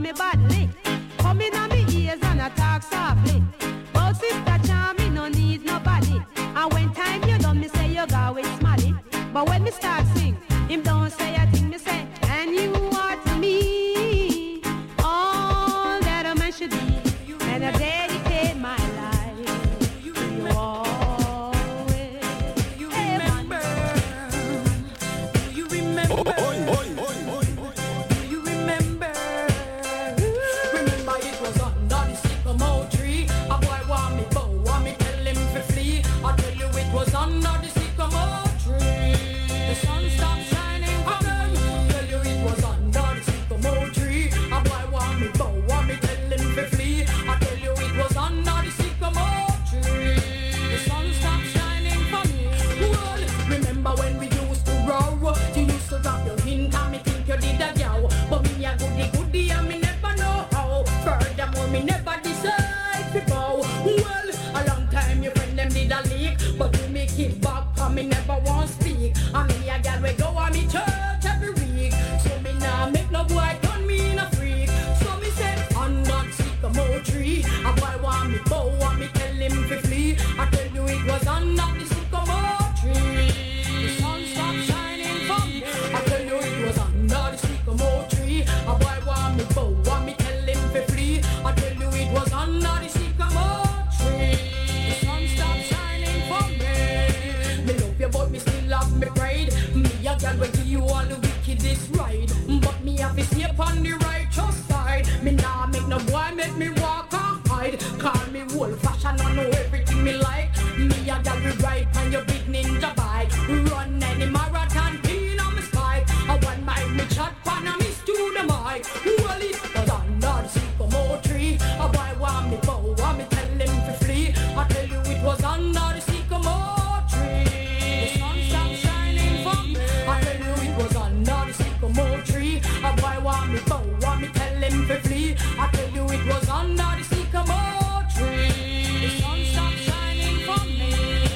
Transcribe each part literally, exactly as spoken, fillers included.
me badly. Come in on me ears and I talk softly. Oh, sister charm, me no need nobody. And when time you done, me say you go with Smiley. But when me start sing, him don't say a thing, me say, and you are to me all that a man should be. And I dedicate my life to you always. You remember? Do you remember? Oh, oh, oh, oh, oh, oh. Do you remember? Remember it was under the sycamore tree. A boy want me bow, want me tell him to flee. I tell you it was under the sycamore tree. The sun stopped shining for them. Tell you it was under the sycamore tree. A boy want me bow, want me tell him to flee. I tell you it was under the sycamore tree. The sun stopped shining for me. Well, remember when we used to row? You used to drop your hint and me think you did a yow. But me a goody goody and me never know how. Furthermore, me never decide to bow. Well, a long time your friend them did a leak, but you make it back and me never want speak. And me a gal we go on me church every week. So me nah make no boy turn me in a freak. So me said under the sycamore tree. A boy want me bow, want me tell him to flee. I tell you it was under the sycamore tree. The sun stopped shining for me. I tell you it was under the sycamore tree. A boy want me bow, want me tell him to flee. I tell you it was under the sycamore tree. The sun stopped shining for me. Me love you but me still have me pride. Me a girl will give you all the wickedest ride. But me have to stay upon the righteous side. Me nah make no boy make me walk and hide. Call me old fashioned, I know everything me like. Me a girl will ride on your big ninja bike. Run any marathon pin on me spike. I want my me chat pan and me stew the mic. Well it was under the sycamore tree. A boy want me bow, want me tell him to flee. I tell you it was under the sycamore tree. The sun stopped shining for me. I tell you it was under the sycamore tree. A boy want me bow, want me tell him to flee. I tell you it was under the sycamore tree. The sun stopped shining for me.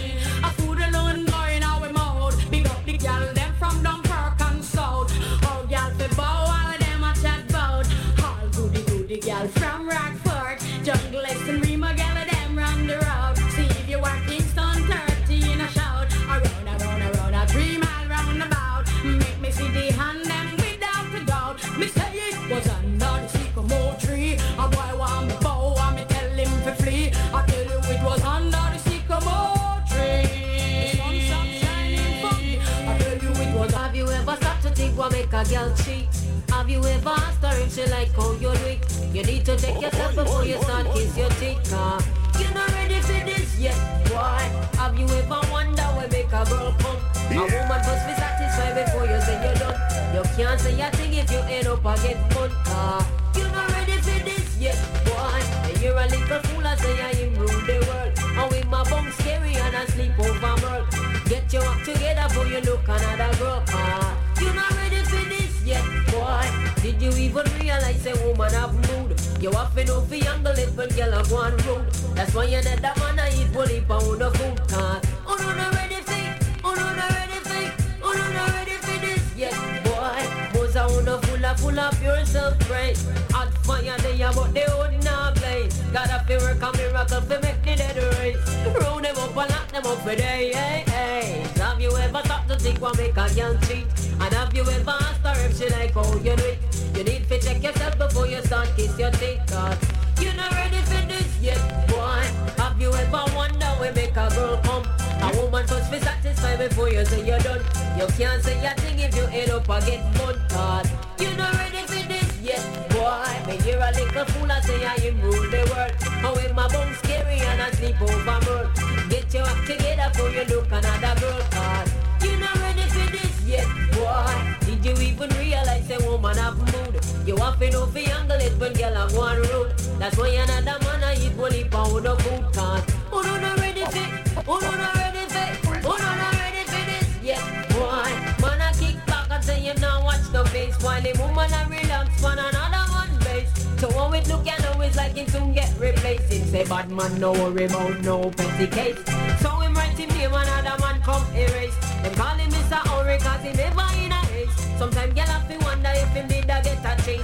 I food alone going out with mouth. Big up the gal them from Dunkirk and South. All gal fi bow, all of them a chat bout. All goody goody gal from Rockford. Jungle and Rima gal of them run the road. See if you are Kingston thirty in a shout. Around, around, around, a three mile roundabout. Make me see the hand them without a doubt. Me say it was under the sycamore tree. A boy want me bow, want me tell him to flee. I tell you it was under the sycamore tree. The sun stopped shining for me. I tell you it was. Have you ever stopped to think what make a girl cheat? Have you ever asked her if she like how you do it? You need to check yourself before you start kiss your teeth. Car you're not ready for this yet, boy. Have you ever wondered what make a girl come? A woman must be satisfied before you say you're done. You can't say a thing if you end up against fun. Car you're not ready for this yet, boy. And you're a little fool, I say I am rule the world. And with my bum scary and I sleep over world. Get your act together before you look another girl. Car you're not ready for this yet, boy. Did you even realize a woman have mood? You have to know for younger little girl a go on road. That's why you let that man a eat bully pound of food. Car oh no not ready for, oh no not ready for, oh no not ready for this yet, boy. Most a wanna full of full of pure self-praise. Hot fire they are but they would not blaze. Gotta feel work a miracle to make the dead race. Round them up and lock them up for day, hey, hey. Have you ever stopped to think what make a girl cheat? And have you ever asked her if she like how you do it? You need to check yourself before you start kiss your teeth. Cause you're not ready for this yet, boy. Have you ever wondered where make a girl come? A woman must be satisfied before you say you're done. You can't say a thing if you end up against fun. Cause you're not ready for this yet, boy. Me hear a little fool I say I am rule the world. How in my bone scary and I sleep over world. Get your act together before you look another girl. Cause you're not ready for this yet, boy. Did you even realize a woman have mood? You have to know for younger little girl a go on road. That's why another man a eat only pound of food. Cause oh no not ready for, oh no not ready for, oh no not ready for this yet, boy. Man a kick back and say you now watch the face. While the woman a relax on another one base. So how it look you know it's like him soon get replaced. Him say bad man no worry about no petty case. So him write him name another man come erase. Them call him Mister Ori cause he never in a haste. Sometimes girl have to wonder if him did a get a chase. He must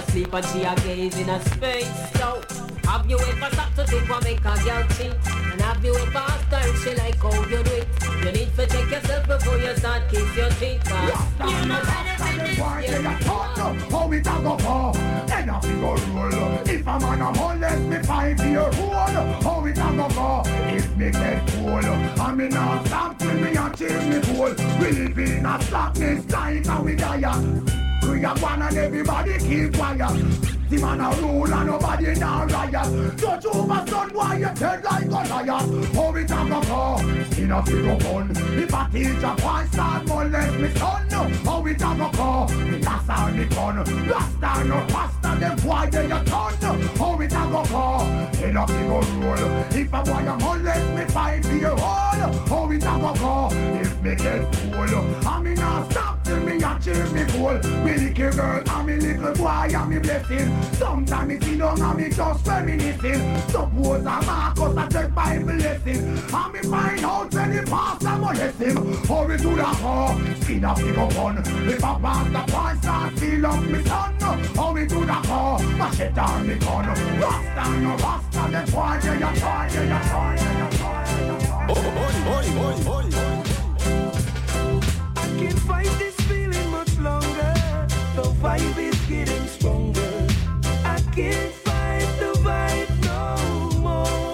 asleep and she a gaze in a space. So, have you ever stopped to think what make a girl cheat? And have you ever asked her if she like how you do it? You need to check yourself before you start kiss your teeth. You know why they a talk how it a go for? Then a figure roll. If a man a molest me five year old, how it a go for? If me get cold, I me not stop till me achieve me goal. We live in a slackness time and we die. We a one and everybody keep quiet. The man a rule and nobody now riot. Judge over son why you turn like a liar. How it a go for? In a figure fun. If a teacher point start molest me son, how it a go for? That's how me gun. Rasta no pasta them why they a turn. How it a go for? In a figure rule. If a boy a molest me five year old, how it a go for? If me get cool, I me not stop till me achieve me goal. Me little girl and me little boy and me blessing. Sometimes me see down and me just reminiscing. Suppose a Marcus a take Bible lesson, and me find out when the pastor molest him. Hurry to the car, skin a figure gun. If a pastor point start steal up me son, hurry to the car, machete on me gun. Rasta no Rasta, that's why they a try, they a try, they a try, they a try. Oh, boy, boy, boy, boy. I can't fight this feeling much longer. The vibe is getting stronger. I can't fight the vibe no more.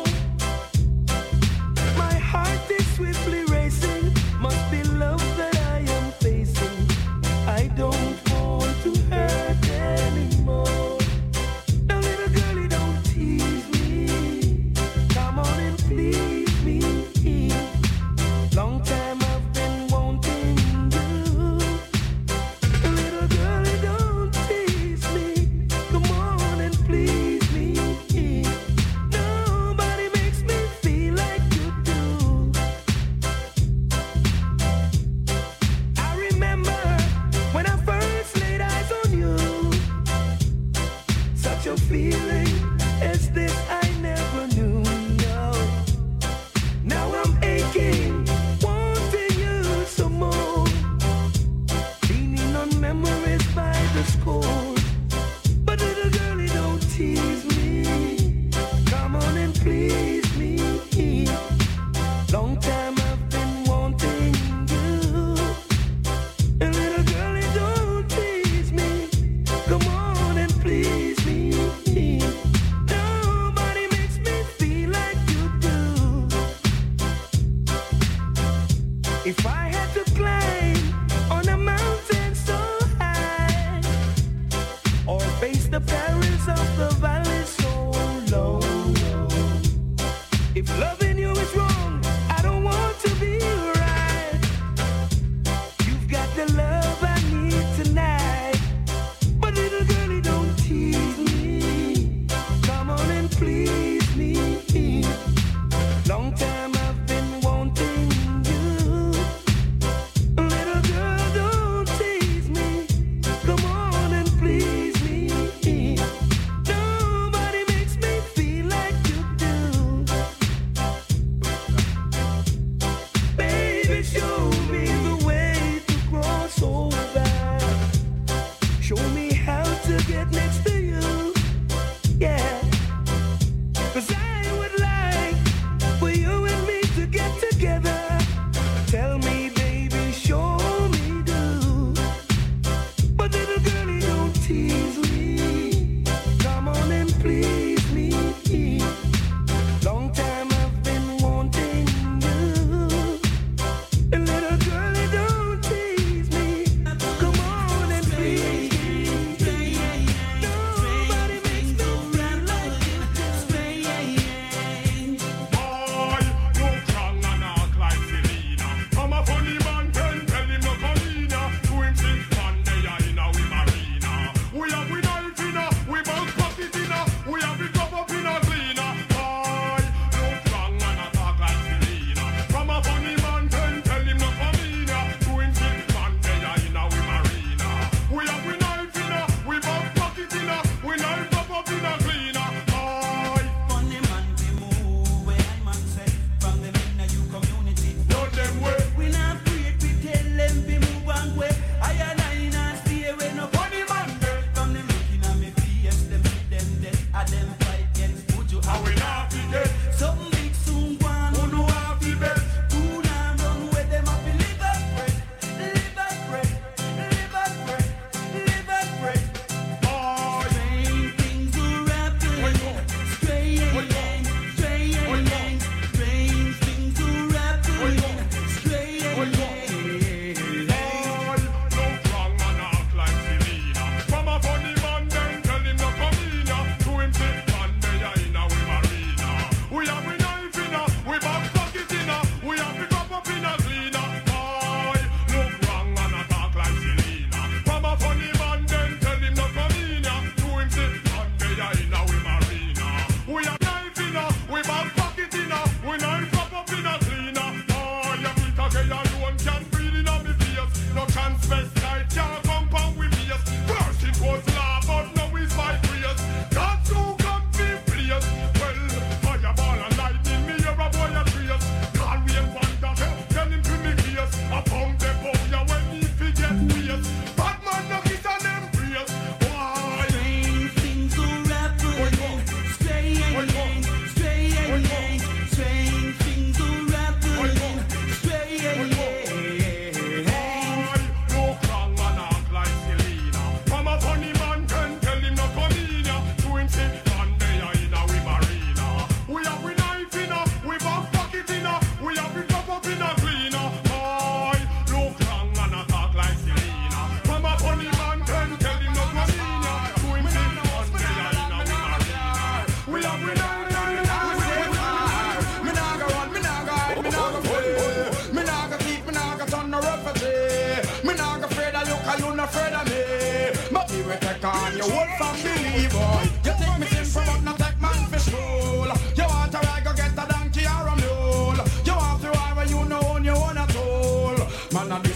My heart is swiftly racing. Must be love that I am facing. I don't want to hurt anymore. Now little girlie, don't tease me. Come on and please me. Long time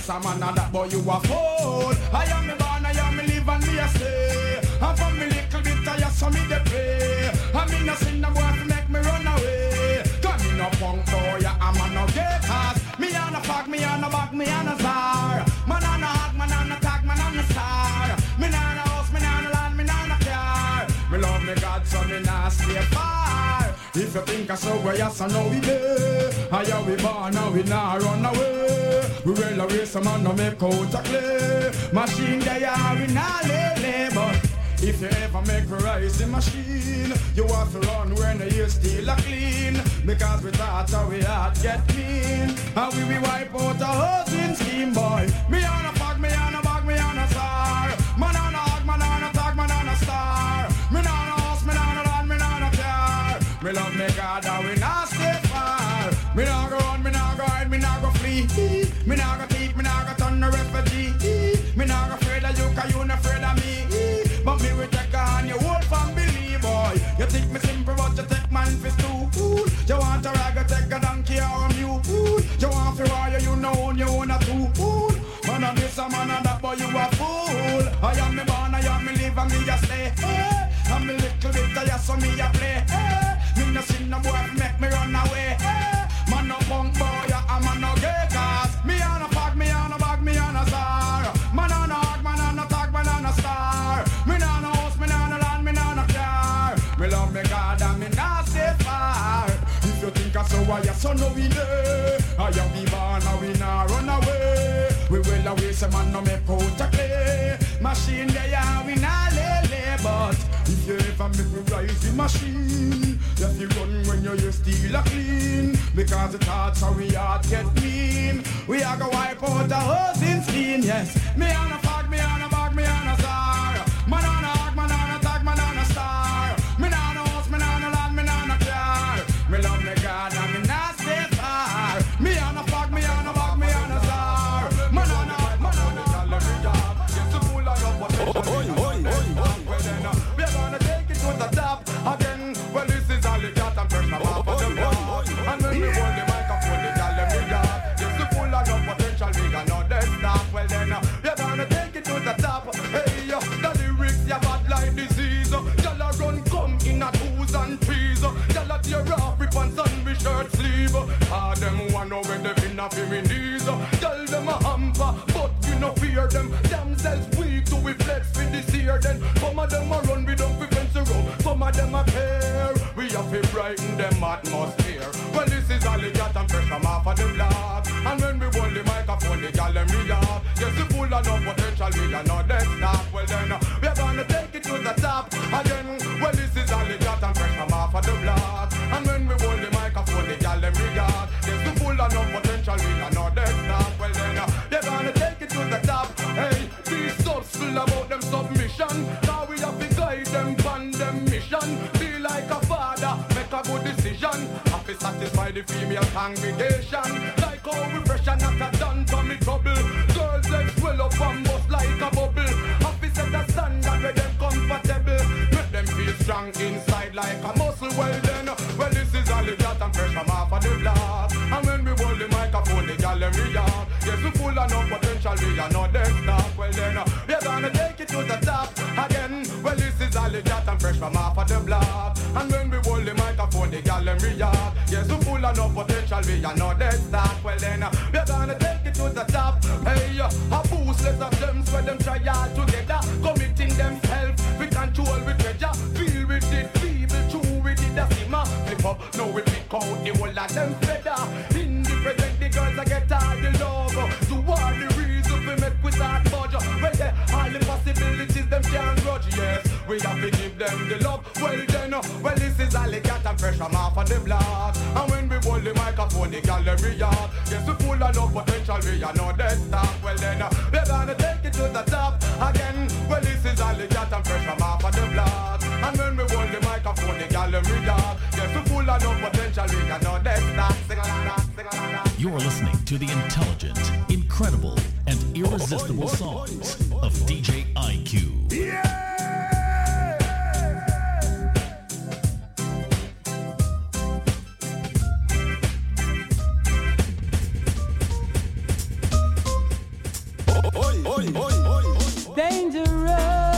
a man and that boy you a fool. I am me born, I am me live and me a stay. And from me little bit I just saw me the play. I mean no sin no boy to make me run away. Cause me no punk boy, yeah, I'm a no gay cause. Me on a fuck, me on a back, me on a star. Man on a hug, man on a tag, man on a star. Me on a house, me on a land, me on a car. Me love me God so me not stay far. If you think I so well, yes I know we there. I how we born, now we not run away. We will away some man no make out a clay. Machine they are we not lay, but if you ever make a rising machine, you have to run when you still a clean. Because we thought how we heart get clean. And we will wipe out a housing scheme, boy. Me on a fog, me on a bag, me on a star. Man on a hog, man on a tag, man on a star. Me on a house, me on a land, me on a car. Me love me God, and we not stay far. Me not go run, me not go hide, me not go flee. Me not go keep, me not go turn a refugee. Me not go afraid of you, cause you not afraid of me. But me will take on your whole family, boy. You think me simple, but you take man for two. You want a rag, take a donkey or a mule. You want for warrior, you know you own a two. Man on this, a man on that, boy, you a fool. I am me born, I am me live, and me a stay. Hey. I'm a little bit tired, so me a play. Hey. Me no see no boy make me run away. Hey. Man no punk boy, I'm a no gay cause. Me on a fog, me on a bag, me on a star. Man on a hog, man on a tag, man on a star. Me on a house, me on a land, me on a car. Me love me God and me not stay far. If you think I so why you so no we there. I am be born and we not run away. We will away some man no make out a clay. Machine they are we not lay lay. But if you ever make me rise the machine, if you run when you still a clean. Because the thoughts how we heart get mean. We are go wipe out the housing scheme, yes. Me on a fog, me on a bag, me on a star. Man on a hog, man on a tag, man on a star. Me on a house, me on a land, me on a car. Me love me God and me not stay far. Me on a fog, me on a bag, me on a star. Man on a hog, man on a tag, yes, the fool of your potential. Well then, uh, we are gonna take it to the top again. Well, this is all you got and press them off of the block. And when we hold the microphone, they tell them we are. Yes, the full of your potential, we are not dead stop. Well then, uh, we are gonna take it to the top. Hey, uh, the lyrics, you bad like disease. Y'all a run come in a twos and threes. Y'all a tear off rip and sun with shirt sleeve. Ah, them one know when they been up in knees. Tell them a hamper, but you no fear them. Themselves weak to we flex with this year. Then some of them a run, we don't prevent the road. Some of them a care. We have to brighten them atmosphere. Well, this is all they got and fresh from off of the block. And when we hold the microphone, the gallery up. Yes, we full of no potential, we are not dead stop. Well then, uh, we are gonna take it to the top again. Well, this is all they got and fresh from off of the block. And when we hold the microphone, the gallery up. Yes, we full of no potential, we are not dead stop. Well then, uh, we are gonna take it to the top. Hey, these subs full about them submission. Now we have to guide them on them mission. Be like a father, make a good decision. Have to satisfy the female congregation. Like how we fresh and not a done for me trouble. Girls legs swell up and bust like a bubble. Have to set a standard where them comfortable. Make them feel strong inside like a muscle. Well then, well this is all they got and fresh from off of the block. And when we hold the microphone, the gallery yard. Yes, we full of no potential, we are not dead stop. Well then, we are gonna take it to the top again. Well this is all they got and fresh from off of the block. And when we hold the microphone, the gallery yard. Yes, we full of no potential, we are not dead stop. Well then, we are gonna take it to the top. Hey, a boost let of gems where them try all together. Committing themselves with control, with treasure. Feel with it, feeble, true with it, a simmer. Flip up, now we pick out the whole of them feather. In the present, the girls I get all the love. To all the reasons we make with that budge. Well, yeah, all the possibilities them can't grudge, yes. We have to give them the love. Well then, well this is all they got and fresh from off of the block. And when we hold the microphone, the gallery yard. Yes, we full of no potential, we are not dead stop. Well then, we're gonna take it to the top again. Well this is all they got and fresh from off of the block. And when we hold the microphone, the gallery yard. Yes, we full of no potential, we are not dead stop. Sing along that, sing along that. You're listening to the intelligent, incredible, and irresistible songs of D J I Q. Yeah! Dangerous.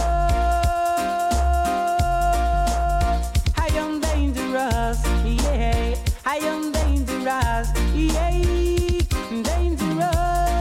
I am dangerous. Yeah. I am dangerous. Yeah. Dangerous.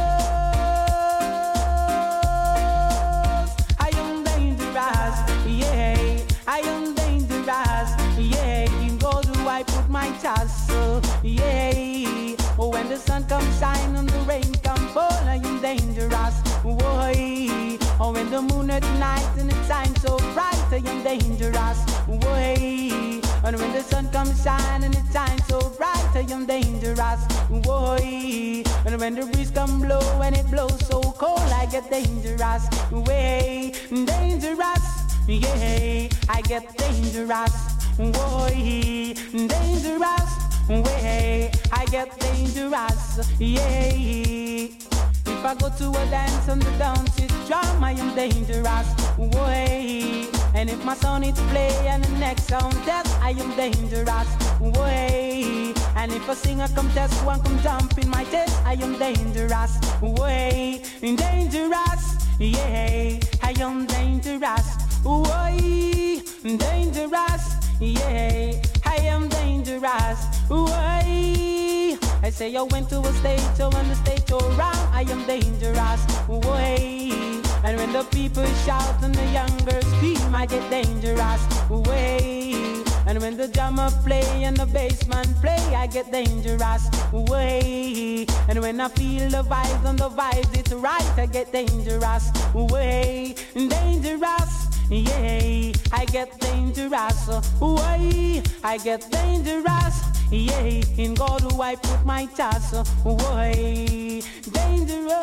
I am dangerous. Yeah. I am dangerous. Yeah. In God do I put my trust. Yeah. Oh, when the sun comes shine and the rain comes fall, I am dangerous. Why? Oh, when the moon at night and the time so bright, I am dangerous. Why? And when the sun comes shine and the time so bright, I am dangerous. Why? And when the breeze come blow and it blows so cold, I get dangerous. Way dangerous. Yeah, I get dangerous. Why? Dangerous. Way I get dangerous. Yeah. If I go to a dance and the dance is drum, I am dangerous. Way. And if my song is play and the next sound test, I am dangerous. Way. And if a singer come test, one come jump in my test, I am dangerous. Way. Dangerous. Yeah. I am dangerous. Way. Dangerous. Yeah. I am dangerous. Why? I say I went to a stage, so when the stage go round, I am dangerous. Why? And when the people shout and the young girls scream, I get dangerous. Why? And when the drummer play and the bassman play, I get dangerous. Why? And when I feel the vibes and the vibes it's right, I get dangerous. Why? Dangerous. Yeah, I get dangerous. Why? I get dangerous. Yeah, in God do I put my trust. Why? Dangerous.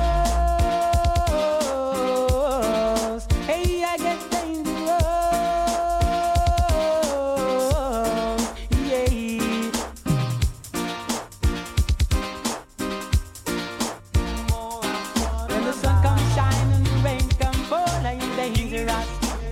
Hey, I get dangerous. Yeah. When the sun comes shine and the rain comes fall, I am dangerous.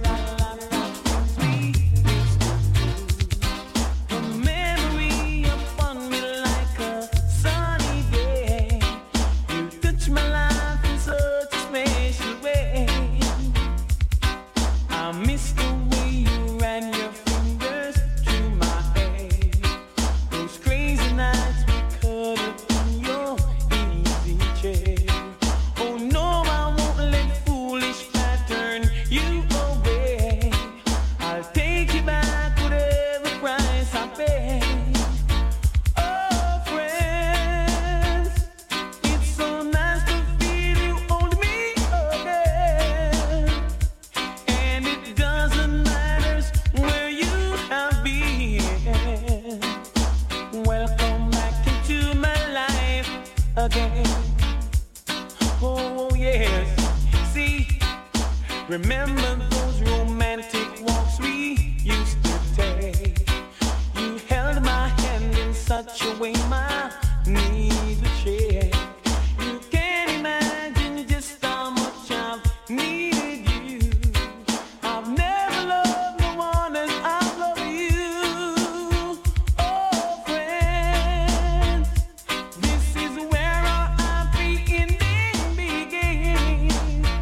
Remember those romantic walks we used to take. You held my hand in such a way my knees would shake. You can't imagine just how much I've needed you. I've never loved no one as I love you. Oh, friends, this is where our happy ending begins.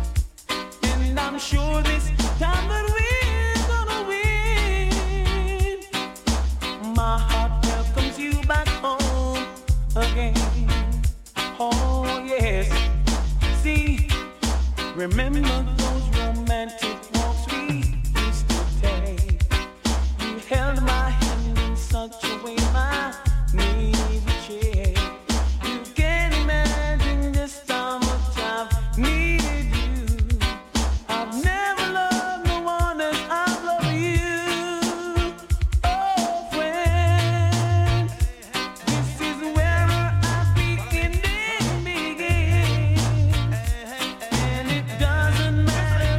And I'm sure this time that we're gonna win. My heart welcomes you back home again. Oh yes. See, remember those romantic walks we used to take. You held my hand in such a way my knees would shake. You can't imagine just how much I've needed you. I've never loved no one as I love you. Oh, friends, this is where our happy ending begins. And it doesn't matter.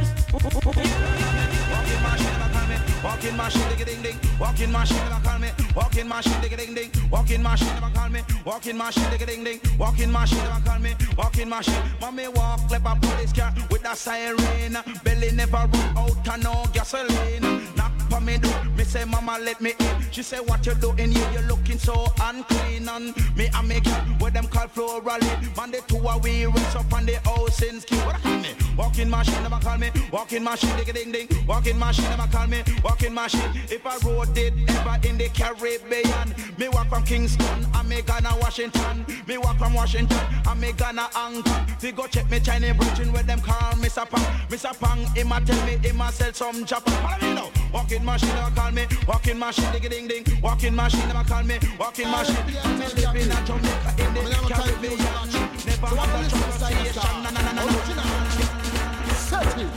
Walk in my shit, digga ding ding. Walk in my shit, never call me. Walk in my shit, digga ding ding. Walk in my shit, never call me. Walk in my shit, digga ding ding. Walk in my shit, never call me. Walk in my shit. Mommy walk like a police car with a siren. Belly never run out and no gasoline. Knock for me do. Me say mama let me in. She say what you doing here? You looking so unclean. And me and me girl, what them call floral. Man the two are we rest up on the house in ski. What I call me? Walking machine never call me. Walking machine ding ding ding. Walking machine never call me. Walking machine. If I rode it ever in the Caribbean, me walk from Kingston and me Ghana Washington. Me walk from Washington and me Ghana Angkor. We go check me Chinese bridging where them call Mister Pang. Mister Pang, he ma tell me he ma sell some Japan. Follow me now. Walking machine never call me. Walking machine ding ding ding. Walking machine never call me. Walking machine. I'm living in Jamaica in the Caribbean. Never have that conversation. Na na na na na. Set it.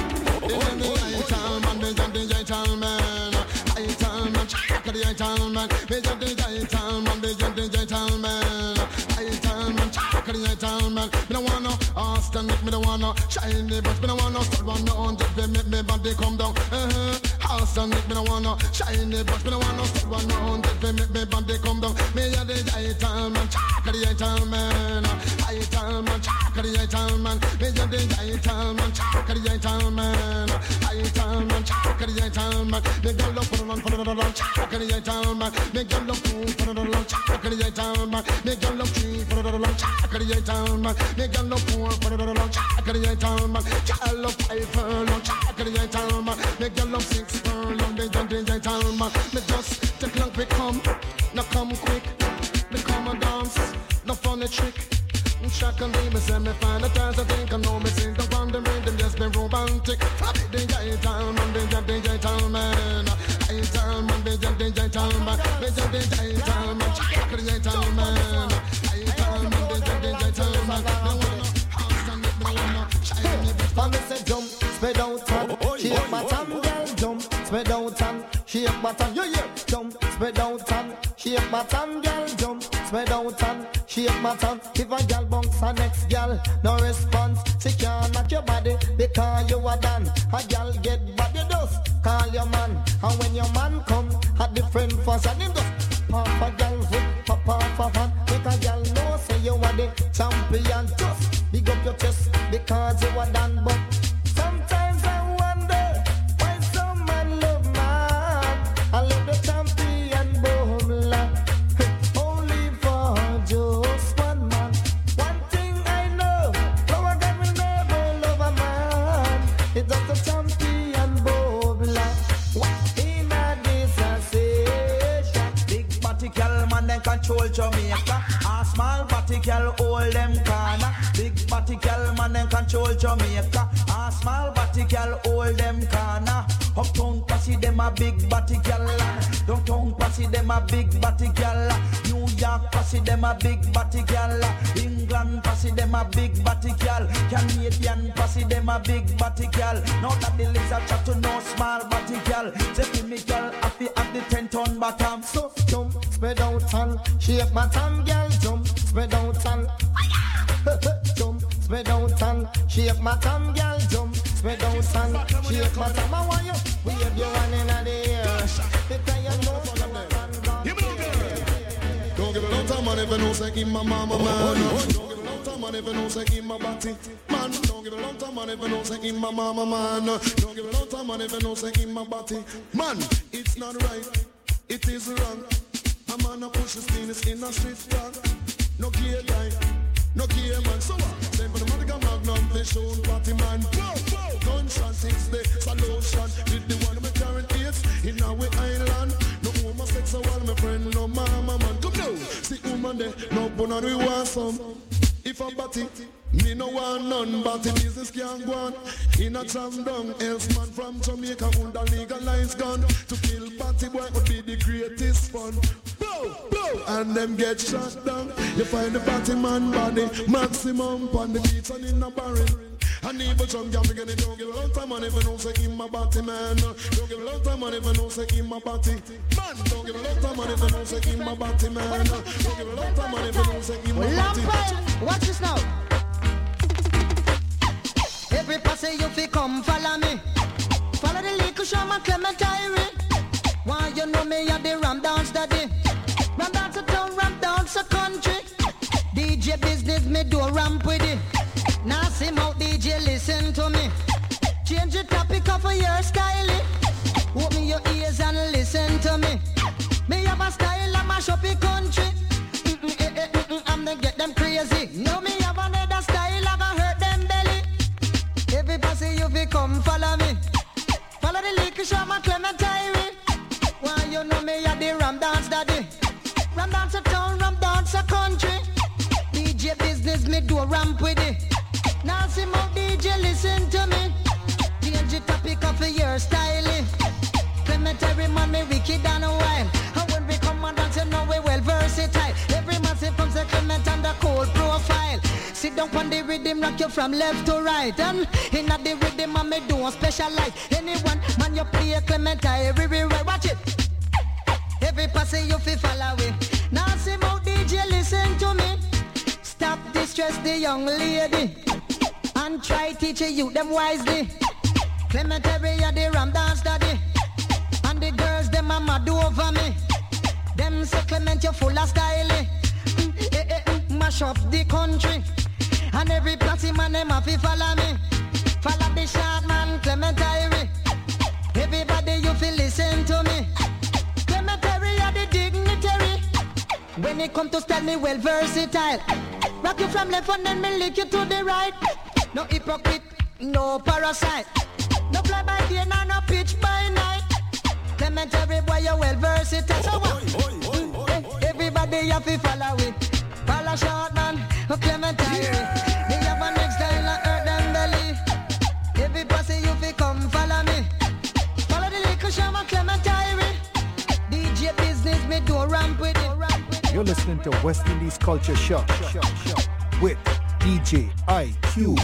Gentleman, the gentleman, I tell man, check the gentleman, the gentleman, the gentleman, I tell man, check the gentleman. Me no wanna Austin, me no wanna shiny, but me no wanna start one hundred. They make me body come down. Uh-huh. Austin, me no wanna shiny, but me no wanna start one hundred. They make me body come down. Me a the gentleman, check the gentleman, I tell man, check the gentleman, me a the gentleman, check the gentleman. I gentleman, check the gentleman. The girl love for the run, for the run, check the gentleman. The girl love two for the run, check the gentleman. The girl love three for the run, check the gentleman. The girl love four for the run, check the gentleman. Girl love five for the run, check the gentleman. The girl love six for the run, the gentleman. Me just take long quick come, now come quick. Me come and dance, no funny trick. Shock and me say me find the times I think I know me sing the one the rhythm just been romantic. Flop it the gentleman, the gentleman, I gentleman, the gentleman, the gentleman, check the gentleman, I gentleman, the gentleman. No one house and me wanna shine me. For me say jump, spread out and shake my tongue, girl jump, spread out and shake my tongue, yeah yeah, jump, spread out and shake my tongue, girl jump, spread out and shake my tongue. If a gal bunks her next gal, no response. She can't knock your body because you are done. A gal get body dust, call your man. And when your man come, a different fuss. And him just pop a gal foot, pop off a fan. Make a gal know say you are the champion. Just big up your chest because you are done. But sometimes I wonder why some man love man. I love the champion boomla. Only for just one man. One thing I know, no one can never love a man. It's just a champion boomla. What in a disassociation? Big body girl man then control Jamaica. A small body girl hold them corner. Big body girl man then control Jamaica. A small body girl hold them corner. Uptown passy them a big body girl. Downtown passy them a big body girl. New York passy them a big body girl. England passy them a big body girl. Canadian passy them a big body girl. Now that the lizard chat to no small body girl. Say me girl happy at the ten ton bottom. So jump, spread out and shake my tongue, girl. Jump, spread out and jump, spread out and shake my tongue, girl. Jump, spread out and shake my tongue. I want you, wave your hand in the air. Because you know you want to don't give a lot of money for no second, my mama, man. Don't give a lot of money for no second, my body, man. Don't give a lot of money for no second, my mama, man. Don't give a lot of money for no second, my body, man. It's not right, it is wrong. A man a push his penis in a street dog. No gear guy, no gear man. So what? Same for the Monica Magnum, they show party man. Gunshot six day solution. With the one of my current ears in our island. No homosexual, my friend, no mama man. Come now, see woman there, no bun we want some. If a body, me no want none, but the business can't go on. In a jam down, else man from Jamaica under legalized gun. To kill party boy would be the greatest fun. Bow, bow, and them get shot down. You find the party man body, maximum on the beach and in a barrel. And even some girl begin to don't give a lot of money for no say in my body, man. Don't give a lot of money for no say in my body, man. Don't give a lot of money for no say in my body, man. Don't give a lot of money for no say in my body. Watch this now. Every passe you fi come follow me. Follow the little shaman Clement Irie. Why you know me at the Ram Dance Daddy? Ram Dance a town, Ram Dance a country. D J business me do ramp with it. Now see out D J listen to me. Change the topic of your style. Open your mash up the country. Mm-mm, eh, eh, mm-mm, I'm gonna get them crazy. Know me have another style, I gonna hurt them belly. Every pussy you fi come follow me. Follow the liquor show, my Clement Irie. Why you know me a the Ram Dance daddy? Ram Dance a town, Ram Dance a country. D J business me do ramp with it. Now see my D J listen to me. Change the topic of your style. Clement Irie man me wicked and a while. And when we come and dance you know we well versatile. Every man say from the Clement and the cold profile. Sit down on the rhythm, rock you from left to right. And in the rhythm, man, me do a specialize. Anyone, man, you play a Clement Irie, right? Watch it. Every passy you fi follow it. Now see my D J, listen to me. Stop distress the young lady. And try teach you them wisely. Clement Irie, the Ram Dance daddy. And the girls, them a mad over me. Them say Clement, you full of style. Mm, eh, eh, mm, mash up the country. And every party man them have to follow me. Follow the short man Clement Irie. Everybody you feel listen to me. Clement Irie are the dignitary. When it come to style me well versatile. Rock you from left and then me lick you to the right. No hypocrite, no parasite. No fly by day, no, no pitch by night. Clement Irie boy you well versatile. So what? Mm, eh, everybody have to follow it. Follow short man Clement Irie. Come follow me. Follow the little shaman Clement Irie. D J business me do ramp with it. You're listening to West Indies Culture Shock with D J I Q.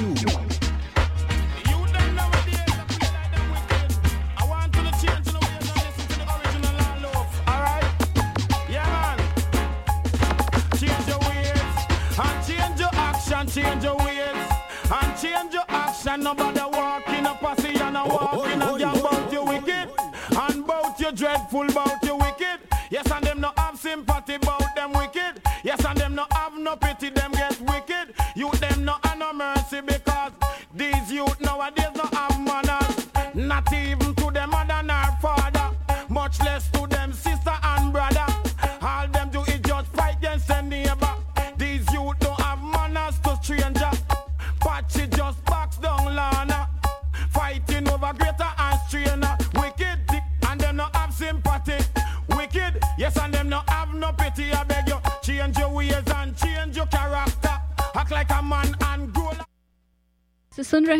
Change your ways and change your action. Nobody walking up a sea and a walking a gang bout you wicked and bout you dreadful, bout you wicked. Yes, and them no have sympathy bout them wicked. Yes, and them no have no pity, them get wicked. You them no have no mercy because these youth nowadays no have manners. Not even to them mother nor father, much less to them sister and brother. All them do is just fight against their neighbor. These youth don't have manners to stranger. Patchy just backs down Lana. Fighting over greater and strainer. Wicked, and them no have sympathy. Wicked, yes, and them no have no pity. I beg you, change your ways and change your character. Act like a man and grow like... तो सुन रहे